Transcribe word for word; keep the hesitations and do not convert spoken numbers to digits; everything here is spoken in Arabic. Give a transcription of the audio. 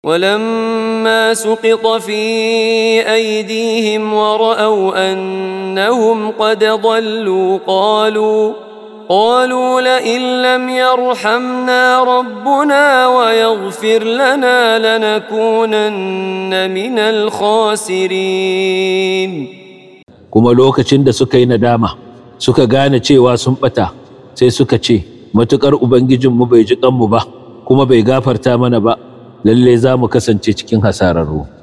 ولما سقط في أيديهم ورأوا أنهم قد ضلوا قالوا قالوا لئن لم يرحمنا ربنا ويغفر لنا لنكونن من الخاسرين. kuma lokacin da suka yi nadama suka gane cewa sun bata sai suka ce matukar ubangijinmu bai ji kanmu ba kuma bai gafarta mana ba lalle za mu kasance cikin hasararru.